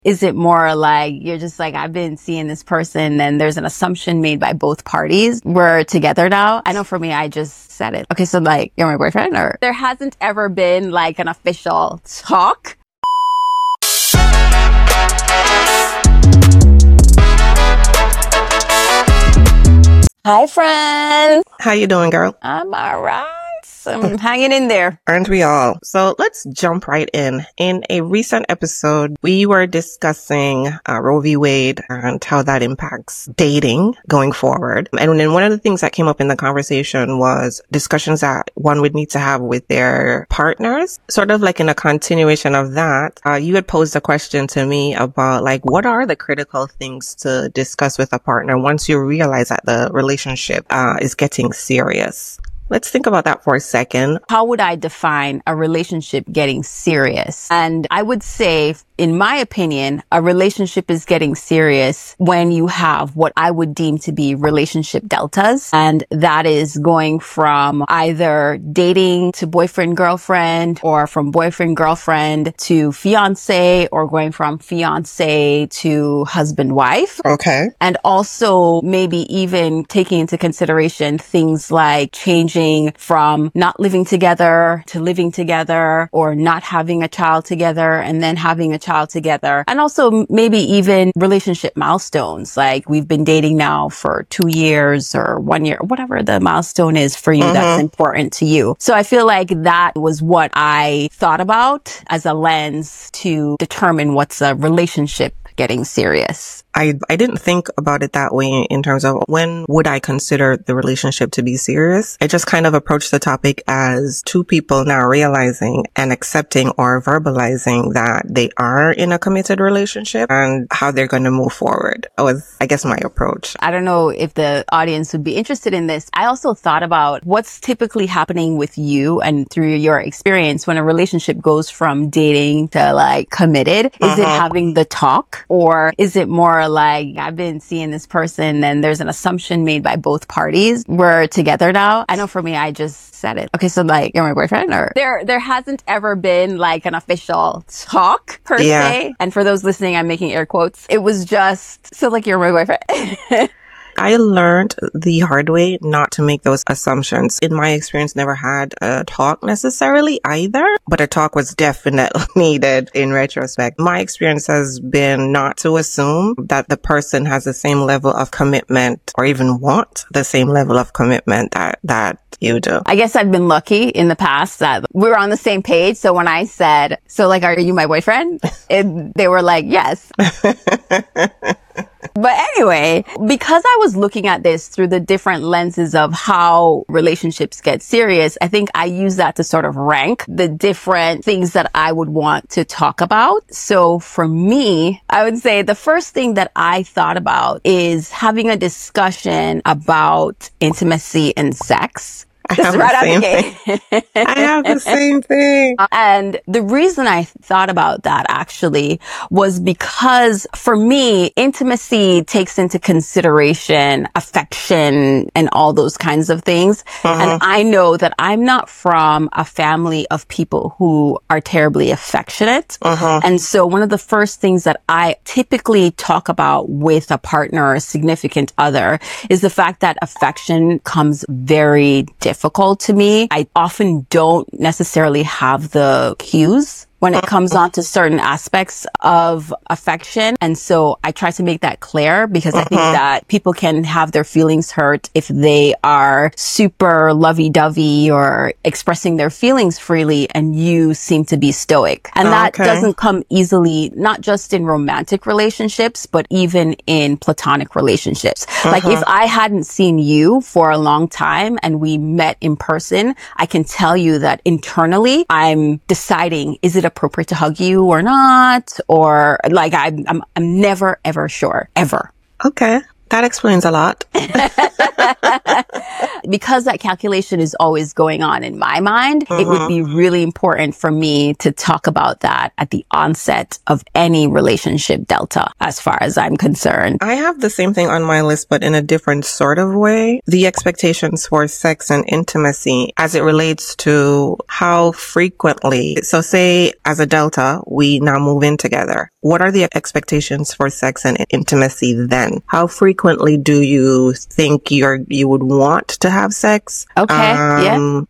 Is it more like you're just like, I've been seeing this person and there's an assumption made by both parties. We're together now. I know for me, I just said it. Okay, so like, you're my boyfriend, or there hasn't ever been like an official talk. Hi, friends. How you doing, girl? I'm all right. I'm hanging in there. Aren't we all? So let's jump right in. In a recent episode, we were discussing Roe v. Wade and how that impacts dating going forward. And then one of the things that came up in the conversation was discussions that one would need to have with their partners. Sort of like in a continuation of that, you had posed a question to me about like, what are the critical things to discuss with a partner once you realize that the relationship is getting serious? Let's think about that for a second. How would I define a relationship getting serious? And I would say, in my opinion, a relationship is getting serious when you have what I would deem to be relationship deltas. And that is going from either dating to boyfriend, girlfriend, or from boyfriend, girlfriend to fiance, or going from fiance to husband, wife. Okay. And also maybe even taking into consideration things like changing from not living together to living together, or not having a child together and then having a child together. And also maybe even relationship milestones, like we've been dating now for 2 years or 1 year, whatever the milestone is for you that's important to you. So I feel like that was what I thought about as a lens to determine what's a relationship getting serious. I didn't think about it that way in terms of when would I consider the relationship to be serious. I just kind of approached the topic as two people now realizing and accepting or verbalizing that they are in a committed relationship and how they're going to move forward. That was, I guess, my approach. I don't know if the audience would be interested in this. I also thought about what's typically happening with you and through your experience when a relationship goes from dating to like committed. Is it having the talk, or is it more like, I've been seeing this person and there's an assumption made by both parties? We're together now. I know for me, I just said it. Okay, so like, you're my boyfriend, or there hasn't ever been like an official talk per se. And for those listening, I'm making air quotes. It was just, so like, you're my boyfriend. I learned the hard way not to make those assumptions. In my experience, never had a talk necessarily either, but a talk was definitely needed in retrospect. My experience has been not to assume that the person has the same level of commitment or even want the same level of commitment that you do. I guess I've been lucky in the past that we were on the same page. So when I said, so like, are you my boyfriend? They were like, yes. But anyway, because I was looking at this through the different lenses of how relationships get serious, I think I use that to sort of rank the different things that I would want to talk about. So for me, I would say the first thing that I thought about is having a discussion about intimacy and sex. I have the same thing. And the reason I thought about that actually was because for me, intimacy takes into consideration affection and all those kinds of things. And I know that I'm not from a family of people who are terribly affectionate. And so one of the first things that I typically talk about with a partner or a significant other is the fact that affection comes very difficult to me. I often don't necessarily have the cues when it comes on to certain aspects of affection. And so I try to make that clear because I think that people can have their feelings hurt if they are super lovey-dovey or expressing their feelings freely and you seem to be stoic. And that doesn't come easily, not just in romantic relationships, but even in platonic relationships. Like if I hadn't seen you for a long time and we met in person, I can tell you that internally I'm deciding, is it appropriate to hug you or not? Or like I'm never ever sure, ever. Okay. That explains a lot. Because that calculation is always going on in my mind, it would be really important for me to talk about that at the onset of any relationship delta, as far as I'm concerned. I have the same thing on my list, but in a different sort of way. The expectations for sex and intimacy as it relates to how frequently. So say as a delta, we now move in together. What are the expectations for sex and intimacy then? How frequently do you think you would want to have sex? Okay. Yeah. No,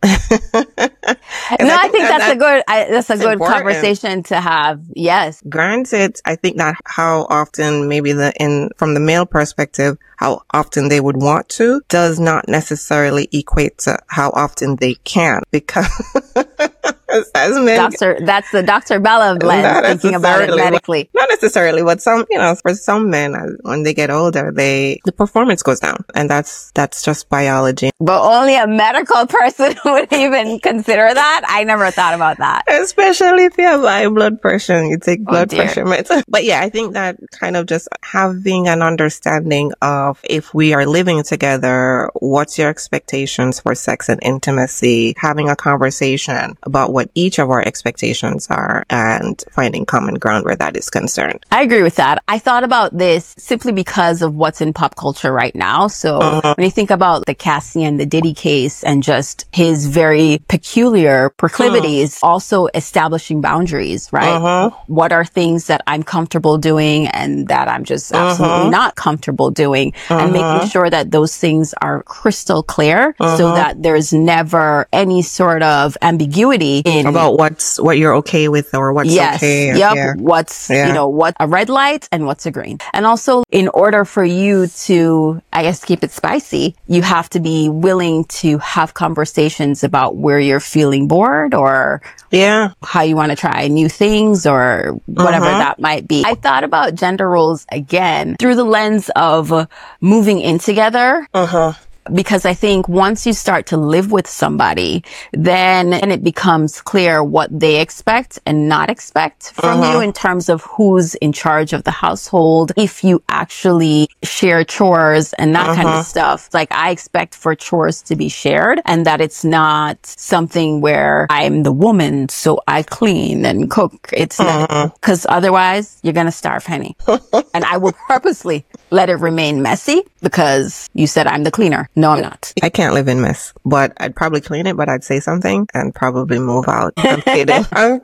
I think that's a good conversation to have. Yes. Granted, I think that how often maybe from the male perspective, how often they would want to does not necessarily equate to how often they can, because as men, that's the Dr. Bella lens, thinking about it medically. Not necessarily, but for some men, when they get older, the performance goes down, and that's just biology. But only a medical person would even consider that. I never thought about that. Especially if you have high blood pressure and you take blood pressure meds. But yeah, I think that kind of just having an understanding of, if we are living together, what's your expectations for sex and intimacy, having a conversation about what each of our expectations are, and finding common ground where that is concerned. I agree with that. I thought about this simply because of what's in pop culture right now. So when you think about the Cassie and the Diddy case and just his very peculiar proclivities, also establishing boundaries, right? What are things that I'm comfortable doing and that I'm just absolutely not comfortable doing, and making sure that those things are crystal clear so that there's never any sort of ambiguity in about what you're okay with or what's okay. What's, what a red light and what's a green. And also, in order for you to, I guess, keep it spicy, you have to be willing to have conversations about where you're feeling bored, or how you want to try new things, or whatever that might be. I thought about gender roles again through the lens of moving in together. Because I think once you start to live with somebody, then it becomes clear what they expect and not expect from you in terms of who's in charge of the household. If you actually share chores and that kind of stuff, like I expect for chores to be shared, and that it's not something where I'm the woman, so I clean and cook. It's not, because otherwise you're going to starve, honey. And I will purposely let it remain messy because you said I'm the cleaner. No, I'm not. I can't live in mess, but I'd probably clean it, but I'd say something and probably move out. I'm kidding. I'm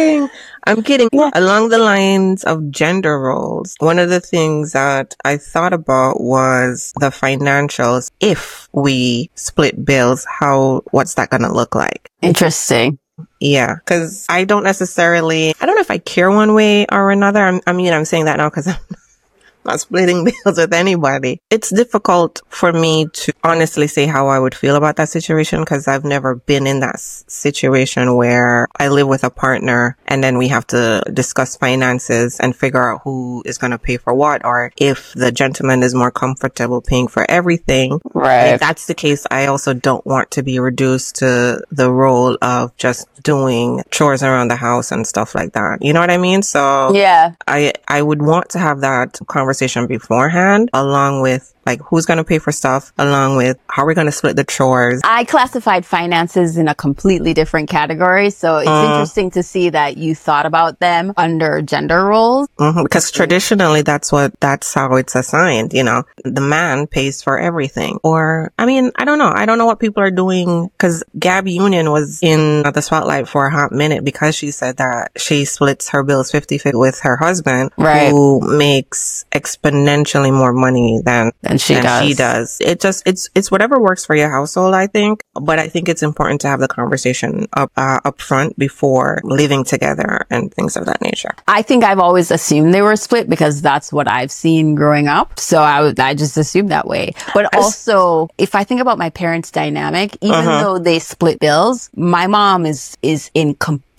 kidding. Along the lines of gender roles, one of the things that I thought about was the financials. If we split bills, what's that going to look like? Interesting. Yeah, because I don't know if I care one way or another. I'm saying that now because I'm not splitting bills with anybody. It's difficult for me to honestly say how I would feel about that situation, because I've never been in that situation where I live with a partner and then we have to discuss finances and figure out who is going to pay for what, or if the gentleman is more comfortable paying for everything. Right. If that's the case, I also don't want to be reduced to the role of just doing chores around the house and stuff like that. You know what I mean? So yeah, I would want to have that conversation beforehand, along with like who's going to pay for stuff, along with how we're going to split the chores. I classified finances in a completely different category, so it's interesting to see that you thought about them under gender roles. Because traditionally that's how it's assigned. The man pays for everything. Or I don't know what people are doing, because Gabby Union was in the spotlight for a hot minute because she said that she splits her bills 50-50 with her husband, who makes exponentially more money than she does. It's whatever works for your household, I think. But I think it's important to have the conversation up front before living together and things of that nature. I think I've always assumed they were split because that's what I've seen growing up. So I just assumed that way. But also, if I think about my parents' dynamic, even though they split bills, my mom is in complete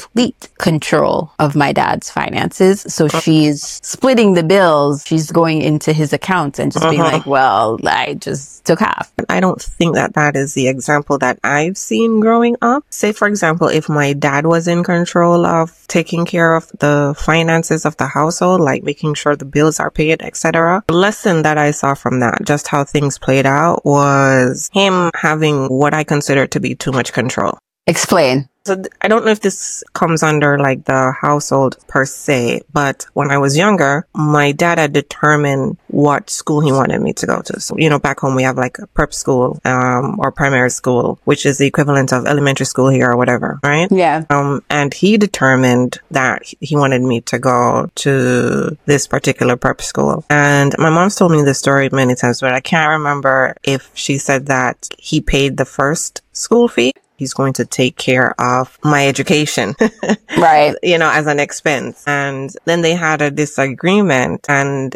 complete control of my dad's finances. So she's splitting the bills. She's going into his accounts and just being like, well, I just took half. I don't think that that is the example that I've seen growing up. Say, for example, if my dad was in control of taking care of the finances of the household, like making sure the bills are paid, etc. The lesson that I saw from that, just how things played out, was him having what I consider to be too much control. Explain. So I don't know if this comes under like the household per se, but when I was younger, my dad had determined what school he wanted me to go to. So, back home we have like a prep school, or primary school, which is the equivalent of elementary school here or whatever, right? Yeah. And he determined that he wanted me to go to this particular prep school. And my mom's told me this story many times, but I can't remember if she said that he paid the first school fee. He's going to take care of my education, right? As an expense. And then they had a disagreement and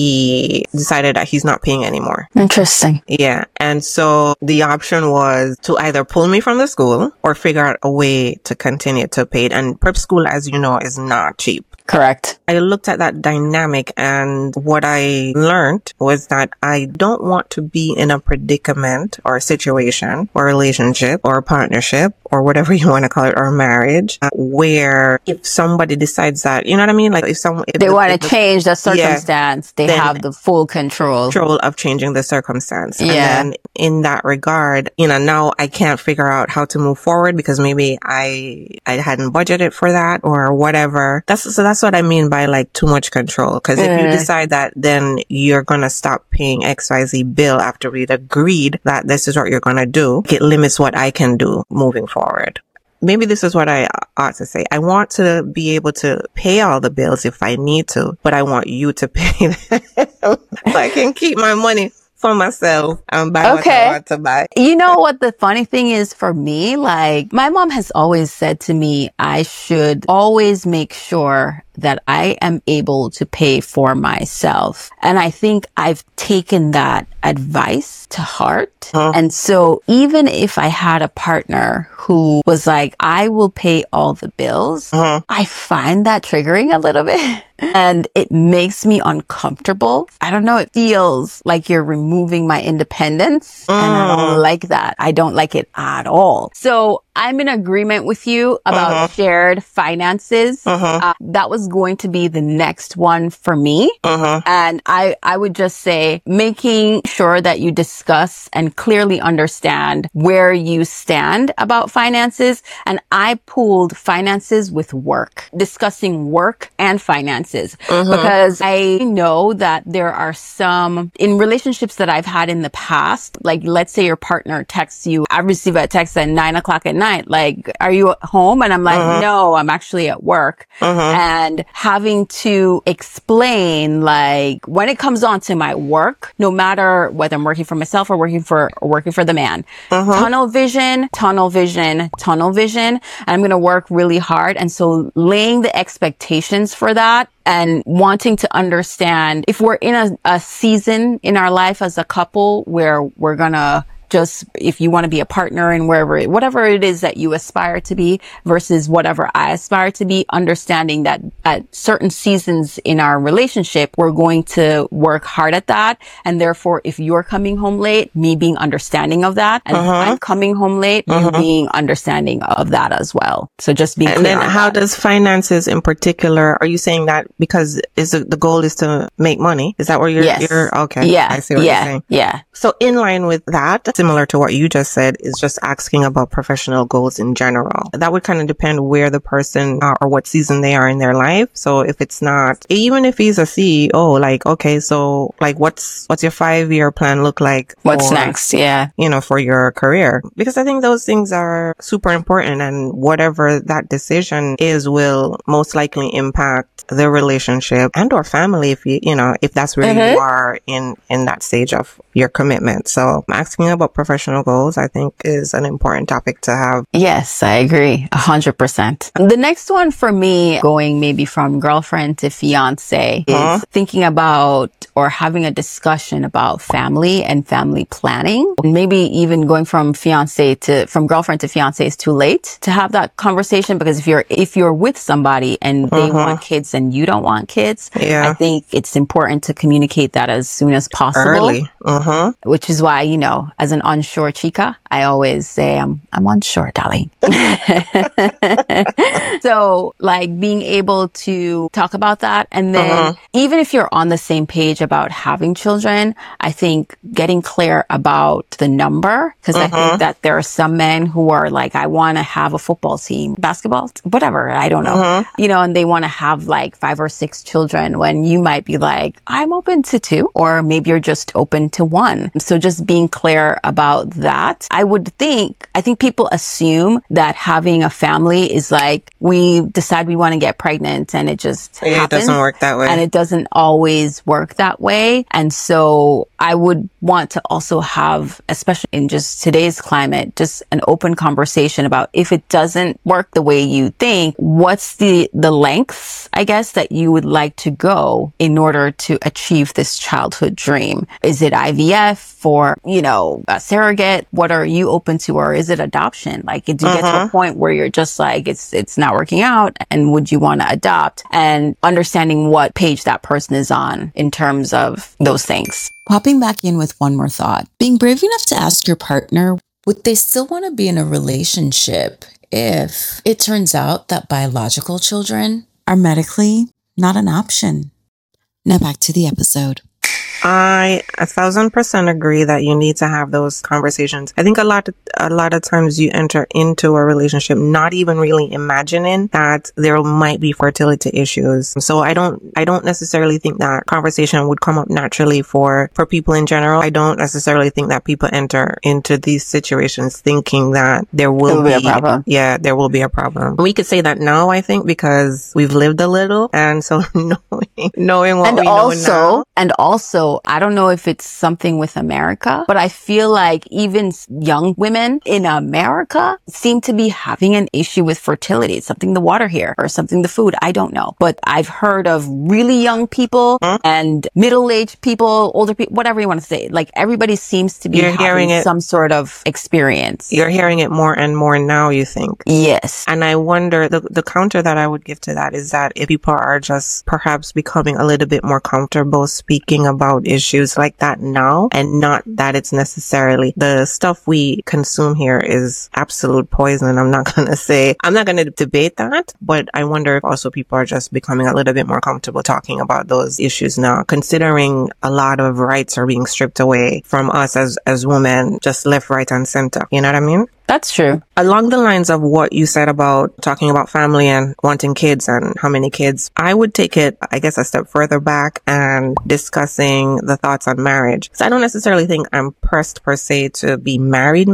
he decided that he's not paying anymore. Interesting. Yeah. And so the option was to either pull me from the school or figure out a way to continue to pay it. And prep school, as you know, is not cheap. Correct. I looked at that dynamic and what I learned was that I don't want to be in a predicament or a situation or a relationship or a partnership or whatever you want to call it, or marriage, where if somebody decides that, you know what I mean? Like if they want to change the circumstance, they have the full control of changing the circumstance. Yeah. And then in that regard, now I can't figure out how to move forward because maybe I hadn't budgeted for that or whatever. That's what I mean by like too much control. Because if you decide that, then you're going to stop paying XYZ bill after we'd agreed that this is what you're going to do. It limits what I can do moving forward. Maybe this is what I ought to say. I want to be able to pay all the bills if I need to, but I want you to pay them so I can keep my money for myself and buy what I want to buy. You know what the funny thing is for me? Like, my mom has always said to me, I should always make sure that I am able to pay for myself. And I think I've taken that advice to heart. And so even if I had a partner who was like, I will pay all the bills, I find that triggering a little bit. And it makes me uncomfortable. I don't know. It feels like you're removing my independence. And I don't like that. I don't like it at all. So I'm in agreement with you about shared finances. That was going to be the next one for me. And I would just say making sure that you discuss and clearly understand where you stand about finances. And I pooled finances with work, discussing work and finances, because I know that there are some in relationships that I've had in the past, like let's say your partner texts you, I receive a text at 9:00 at night, like, are you at home? And I'm like, no, I'm actually at work. And having to explain, like, when it comes on to my work, no matter whether I'm working for myself or working for the man, tunnel vision. And I'm going to work really hard. And so laying the expectations for that and wanting to understand if we're in a season in our life as a couple where we're going to just, if you want to be a partner in whatever it is that you aspire to be versus whatever I aspire to be, understanding that at certain seasons in our relationship, we're going to work hard at that. And therefore, if you're coming home late, me being understanding of that. And if I'm coming home late, you being understanding of that as well. So just being clear. And then how does finances in particular, are you saying that because the goal is to make money? Is that where you're okay. Yeah. I see what you're saying. Yeah. So in line with that, similar to what you just said, is just asking about professional goals in general. That would kind of depend where the person or what season they are in their life. So if it's not, even if he's a CEO, like, okay, so like what's your 5-year plan look like? What's next? Yeah. For your career. Because I think those things are super important, and whatever that decision is will most likely impact the relationship and or family if if that's where you are in that stage of your commitment. So I'm asking about about professional goals, I think is an important topic to have. Yes, I agree. 100%. The next one for me, going maybe from girlfriend to fiance, is thinking about or having a discussion about family and family planning. Maybe even going from girlfriend to fiance is too late to have that conversation, because if you're with somebody and they want kids and you don't want kids, I think it's important to communicate that as soon as possible. Early. Which is why, as an onshore chica, I always say I'm onshore, darling. So like being able to talk about that, and then even if you're on the same page about having children, I think getting clear about the number, because I think that there are some men who are like, I want to have a football team, basketball, whatever, I don't know, and they want to have like 5 or 6 children, when you might be like, I'm open to 2, or maybe you're just open to 1. So just being clear about that. I think people assume that having a family is like, we decide we want to get pregnant and it just happens. It doesn't work that way. And it doesn't always work that way. And so I would want to also have, especially in just today's climate, just an open conversation about, if it doesn't work the way you think, what's the lengths, I guess, that you would like to go in order to achieve this childhood dream? Is it IVF for, a surrogate? What are you open to? Or is it adoption? Like, do you get to a point where you're just like, it's not working out, and would you want to adopt? And understanding what page that person is on in terms of those things. Popping back in with one more thought. Being brave enough to ask your partner, would they still want to be in a relationship if it turns out that biological children are medically not an option? Now back to the episode. I 1,000% agree that you need to have those conversations. I think a lot of times you enter into a relationship not even really imagining that there might be fertility issues. So I don't necessarily think that conversation would come up naturally for people in general. I don't necessarily think that people enter into these situations thinking that there will be a problem. Yeah, there will be a problem. We could say that now, I think, because we've lived a little, and so knowing what we know now. And also, I don't know if it's something with America, but I feel like even young women in America seem to be having an issue with fertility. It's something the water here, or something the food. I don't know. But I've heard of really young people and middle-aged people, older people, whatever you want to say. Like, everybody seems to be having some sort of experience. You're hearing it more and more now, you think? Yes. And I wonder, the counter that I would give to that is that if people are just perhaps becoming a little bit more comfortable speaking about issues like that now, and not that it's necessarily the stuff we consume here is absolute poison. I'm not going to debate that, but I wonder if also people are just becoming a little bit more comfortable talking about those issues now, considering a lot of rights are being stripped away from us as women, just left, right, and center. You know what I mean? That's true. Along the lines of what you said about talking about family and wanting kids and how many kids, I would take it, I guess, a step further back and discussing the thoughts on marriage. So I don't necessarily think I'm pressed per se to be married,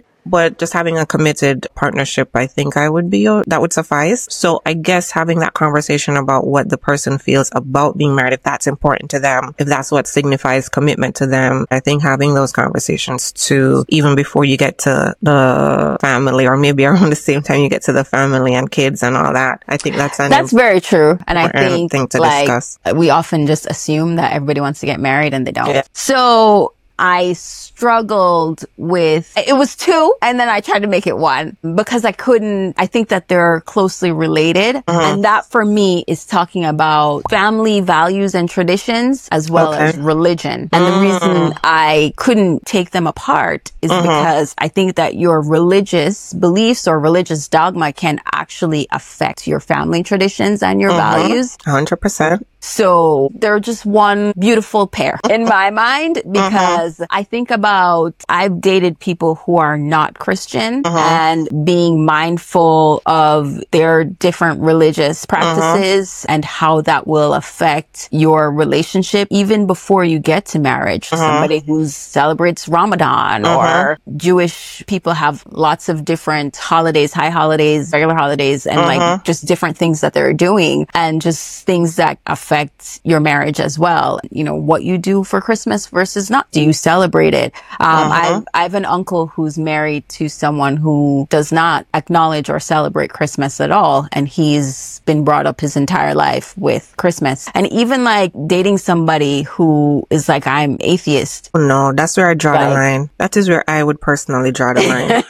but just having a committed partnership, I think that would suffice. So I guess having that conversation about what the person feels about being married, if that's important to them, if that's what signifies commitment to them, I think having those conversations too, even before you get to the family, or maybe around the same time you get to the family and kids and all that, I think that's very true. And I think to discuss. We often just assume that everybody wants to get married, and they don't. Yeah. So I struggled with, it was 2, and then I tried to make it 1 because I think that they're closely related. And that for me is talking about family values and traditions as well as religion. And the reason I couldn't take them apart is because I think that your religious beliefs or religious dogma can actually affect your family traditions and your values. 100%. So they're just one beautiful pair in my mind, because I think about, I've dated people who are not Christian and being mindful of their different religious practices and how that will affect your relationship even before you get to marriage. Somebody who celebrates Ramadan, or Jewish people have lots of different holidays, high holidays, regular holidays, and like just different things that they're doing, and just things that affect your marriage as well. You know, what you do for Christmas versus not. Do you celebrate it. I have an uncle who's married to someone who does not acknowledge or celebrate Christmas at all. And he's been brought up his entire life with Christmas. And even like dating somebody who is like, I'm atheist. No, that's where I draw the line. That is where I would personally draw the line.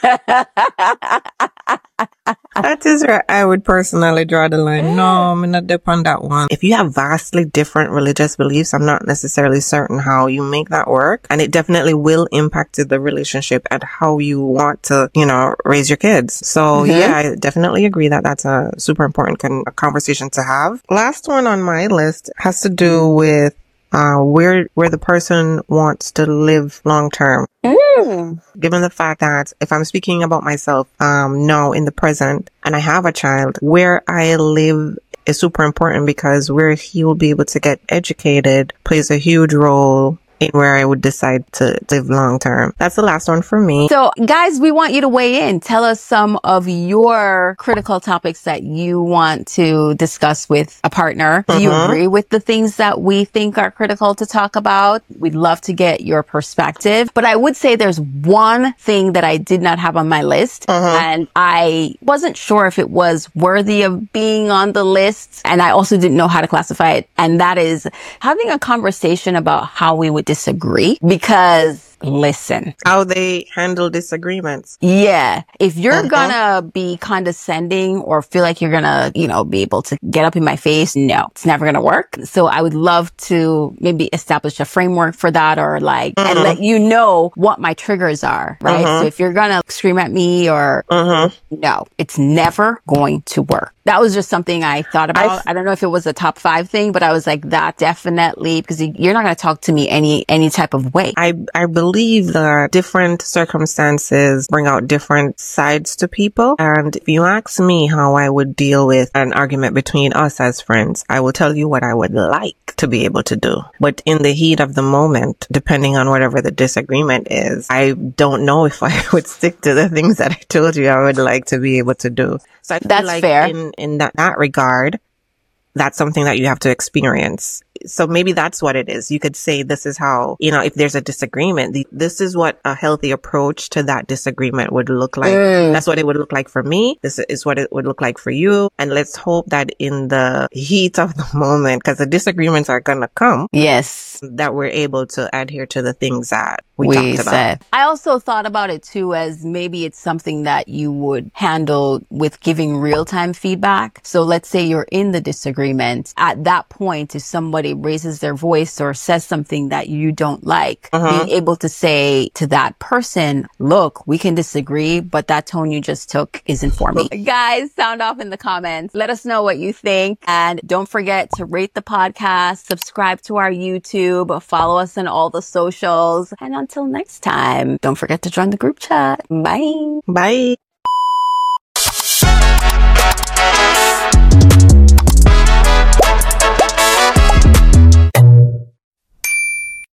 That is where I would personally draw the line. No, I'm not dip on that one. If you have vastly different religious beliefs, I'm not necessarily certain how you make that work. And it definitely will impact the relationship and how you want to, raise your kids. So yeah, I definitely agree that that's a super important conversation to have. Last one on my list has to do with where the person wants to live long term. Given the fact that if I'm speaking about myself now in the present and I have a child, where I live is super important because where he will be able to get educated plays a huge role in where I would decide to live long term. That's the last one for me. So guys, we want you to weigh in. Tell us some of your critical topics that you want to discuss with a partner. Do you agree with the things that we think are critical to talk about? We'd love to get your perspective. But I would say there's one thing that I did not have on my list. And I wasn't sure if it was worthy of being on the list. And I also didn't know how to classify it. And that is having a conversation about how we would disagree, because listen, how they handle disagreements. Yeah. If you're gonna be condescending or feel like you're gonna, be able to get up in my face, no, it's never gonna work. So I would love to maybe establish a framework for that, or and let you know what my triggers are, right? So if you're gonna scream at me or no, it's never going to work. That was just something I thought about. I don't know if it was a top 5 thing, but I was like, that definitely, because you're not going to talk to me any type of way. I believe that different circumstances bring out different sides to people. And if you ask me how I would deal with an argument between us as friends, I will tell you what I would like to be able to do. But in the heat of the moment, depending on whatever the disagreement is, I don't know if I would stick to the things that I told you I would like to be able to do. So I feel that's like fair. In that regard, that's something that you have to experience. So maybe that's what it is. You could say this is how, if there's a disagreement, this is what a healthy approach to that disagreement would look like. That's what it would look like for me. This is what it would look like for you. And let's hope that in the heat of the moment, because the disagreements are going to come. Yes. That we're able to adhere to the things that we talked about. I also thought about it too, as maybe it's something that you would handle with giving real-time feedback. So let's say you're in the disagreement. At that point, if somebody raises their voice or says something that you don't like, being able to say to that person, look, we can disagree, but that tone you just took isn't for me. Guys, sound off in the comments. Let us know what you think. And don't forget to rate the podcast, subscribe to our YouTube, follow us on all the socials. And until next time, don't forget to join the group chat. Bye. Bye.